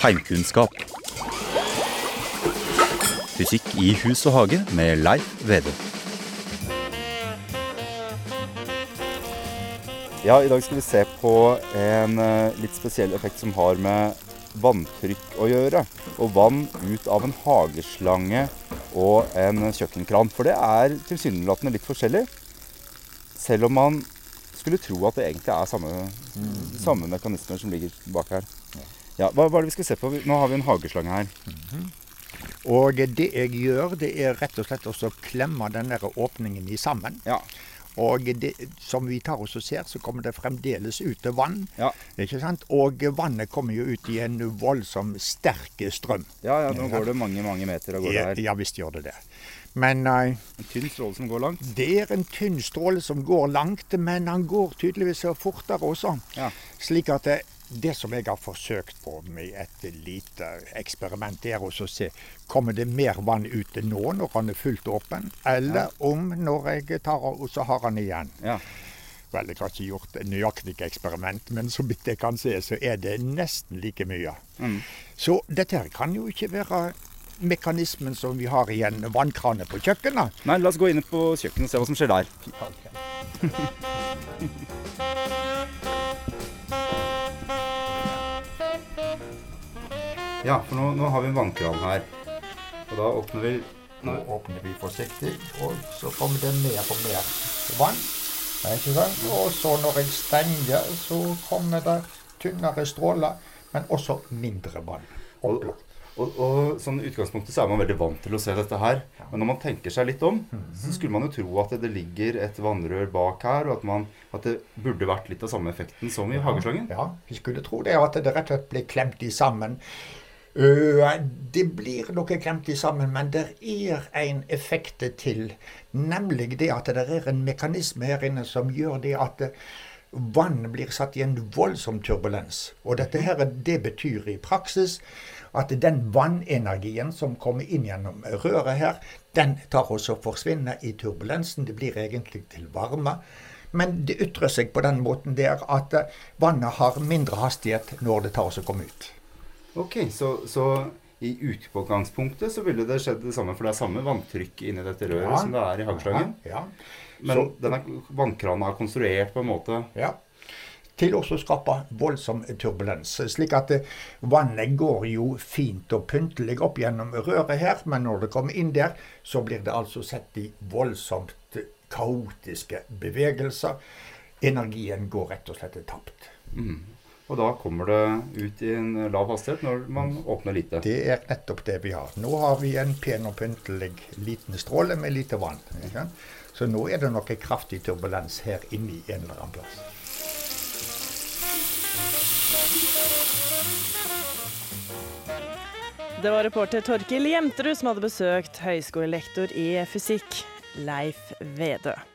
Heimkunnskap. Fysikk i hus og hage med Leif Vedø. Ja, i dag skal vi se på en litt spesiell effekt som har med vanntrykk å gjøre. Og vann ut av en hageslange og en kjøkkenkran. For det er tilsynelatende litt forskjellig. Selv om man skulle tro at det egentlig er samme mekanismer som ligger bak her. Ja, hva er det vi skal se på? Nå har vi en hageslange her. Og det jeg gjør, det er rett og slett også å klemme den der åpningen i sammen. Ja. Og det, som vi tar oss og ser, så kommer det fremdeles ut til vann. Ja. Ikke sant? Og vannet kommer jo ut i en voldsom sterk strøm. Ja, nå går det mange meter av gårde her. Ja, visst gjør det det. Men en tynn stråle som går langt? Det er en tynn stråle som går langt, men han går tydeligvis fortere også. Ja. Slik at det som jeg har forsøkt på med et lite eksperiment, det er også å se, kommer det mer vann ut nå når han er fullt åpen, eller om når jeg tar og så har han igjen. Ja. Vel, jeg har ikke gjort et nøyaktig eksperiment, men så vidt jeg kan se, så er det nesten like mye. Så dette her kan jo ikke være mekanismen som vi har i en vannkrane på kjøkkenet. Nei, la oss gå inn på kjøkkenet og se hva som skjer der. Ja, for nå har vi en vannkran her. Og da åpner vi... Nå åpner vi forsiktig, og så kommer det mer og mer vann. Ikke sant? Og så når jeg stenger, så kommer det tynnere stråler, men også mindre vann. Og sånn i utgangspunktet så er man veldig vant til å se dette her. Men når man tenker seg litt om, så skulle man jo tro at det ligger et vannrør bak her, og at det burde vært litt av samme effekten som i hageslangen. Ja, vi skulle tro det, at det rett og slett ble klemt i sammen. Det blir noe klemt i sammen, men det er en effekt til, nemlig det at det er en mekanisme her inne som gjør det at vann blir satt i en voldsom turbulens. Og dette her, det betyr i praksis at den vannenergien som kommer inn gjennom røret her, den tar også forsvinner i turbulensen. Det blir egentlig til varme. Men det ytrer seg på den måten der at vannet har mindre hastighet når det tar oss å komme ut. Ok, så i utgangspunktet så ville det skjedd det samme, for det er samme vanntrykk inni dette røret som det er i hageslangen. Ja. Men denne vannkranen er konstruert på en måte... Ja, til også å skape voldsom turbulens. Slik at vannet går jo fint og pyntelig opp gjennom røret her, men når det kommer inn der, så blir det altså sett i voldsomt kaotiske bevegelser. Energien går rett og slett tapt. Og da kommer det ut i en lav hastighet når man åpner lite. Det er nettopp det vi har. Nå har vi en pen og pyntelig liten stråle med lite vann. Ikke? Så nå er det noe kraftig turbulens her inne i en eller annen plass. Det var reporter Torkil Jemterud som hadde besøkt høyskolelektor i fysikk, Leif Vedø.